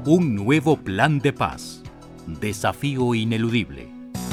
Un nuevo plan de paz. Desafío ineludible.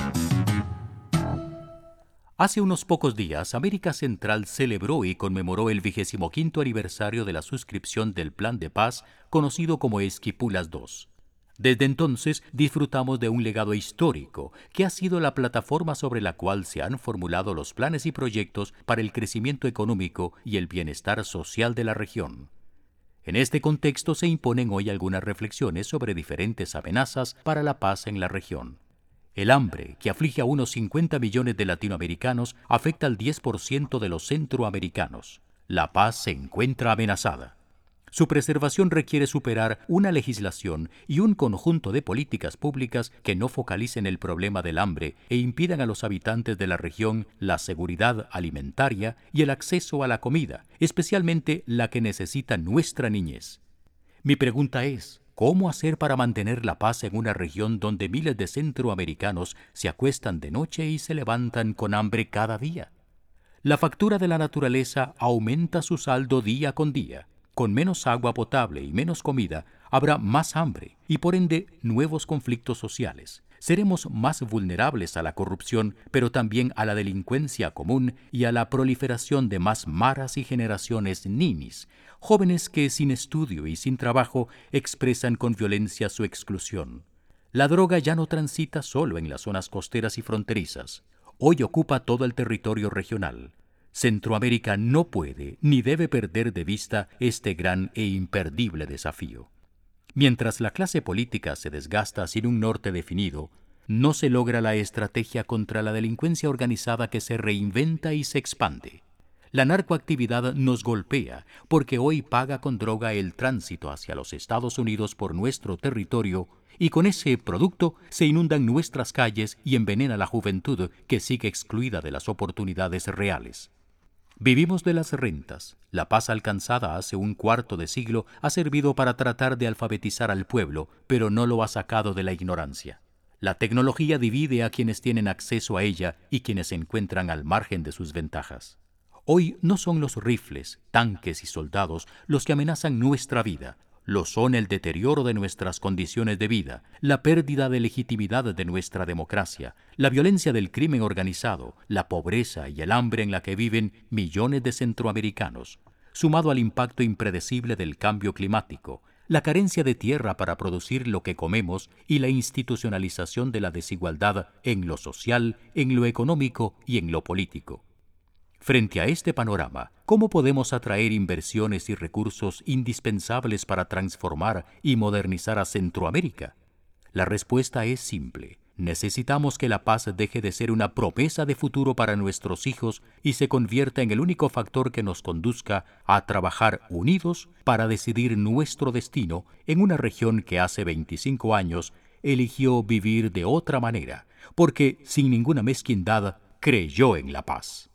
Hace unos pocos días, América Central celebró y conmemoró el 25º aniversario de la suscripción del Plan de Paz, conocido como Esquipulas II. Desde entonces disfrutamos de un legado histórico que ha sido la plataforma sobre la cual se han formulado los planes y proyectos para el crecimiento económico y el bienestar social de la región. En este contexto se imponen hoy algunas reflexiones sobre diferentes amenazas para la paz en la región. El hambre, que aflige a unos 50 millones de latinoamericanos, afecta al 10% de los centroamericanos. La paz se encuentra amenazada. Su preservación requiere superar una legislación y un conjunto de políticas públicas que no focalicen el problema del hambre e impidan a los habitantes de la región la seguridad alimentaria y el acceso a la comida, especialmente la que necesita nuestra niñez. Mi pregunta es, ¿cómo hacer para mantener la paz en una región donde miles de centroamericanos se acuestan de noche y se levantan con hambre cada día? La factura de la naturaleza aumenta su saldo día con día. Con menos agua potable y menos comida, habrá más hambre y por ende nuevos conflictos sociales. Seremos más vulnerables a la corrupción, pero también a la delincuencia común y a la proliferación de más maras y generaciones ninis, jóvenes que sin estudio y sin trabajo expresan con violencia su exclusión. La droga ya no transita solo en las zonas costeras y fronterizas. Hoy ocupa todo el territorio regional. Centroamérica no puede ni debe perder de vista este gran e imperdible desafío. Mientras la clase política se desgasta sin un norte definido, no se logra la estrategia contra la delincuencia organizada que se reinventa y se expande. La narcoactividad nos golpea porque hoy paga con droga el tránsito hacia los Estados Unidos por nuestro territorio y con ese producto se inundan nuestras calles y envenena la juventud que sigue excluida de las oportunidades reales. Vivimos de las rentas. La paz alcanzada hace un cuarto de siglo ha servido para tratar de alfabetizar al pueblo, pero no lo ha sacado de la ignorancia. La tecnología divide a quienes tienen acceso a ella y quienes se encuentran al margen de sus ventajas. Hoy no son los rifles, tanques y soldados los que amenazan nuestra vida. Lo son el deterioro de nuestras condiciones de vida, la pérdida de legitimidad de nuestra democracia, la violencia del crimen organizado, la pobreza y el hambre en la que viven millones de centroamericanos, sumado al impacto impredecible del cambio climático, la carencia de tierra para producir lo que comemos y la institucionalización de la desigualdad en lo social, en lo económico y en lo político. Frente a este panorama, ¿cómo podemos atraer inversiones y recursos indispensables para transformar y modernizar a Centroamérica? La respuesta es simple. Necesitamos que la paz deje de ser una promesa de futuro para nuestros hijos y se convierta en el único factor que nos conduzca a trabajar unidos para decidir nuestro destino en una región que hace 25 años eligió vivir de otra manera, porque sin ninguna mezquindad creyó en la paz.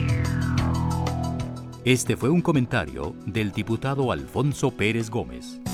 Este fue un comentario del diputado Alfonso Pérez Gómez.